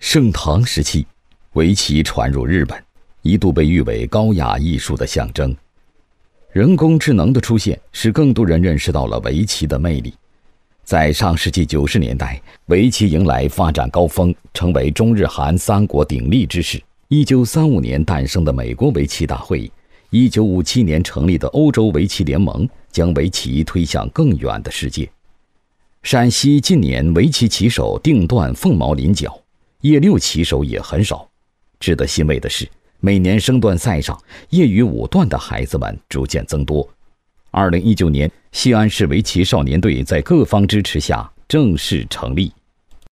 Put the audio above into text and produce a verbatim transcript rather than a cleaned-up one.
盛唐时期，围棋传入日本，一度被誉为高雅艺术的象征。人工智能的出现，使更多人认识到了围棋的魅力。在上世纪九十年代，围棋迎来发展高峰，成为中日韩三国鼎立之势。一九三五年诞生的美国围棋大会，一九五七年成立的欧洲围棋联盟，将围棋推向更远的世界。陕西近年围棋棋手定段凤毛麟角，叶六棋手也很少。值得欣慰的是，每年升段赛上业余五段的孩子们逐渐增多。二零一九年，西安市围棋少年队在各方支持下正式成立。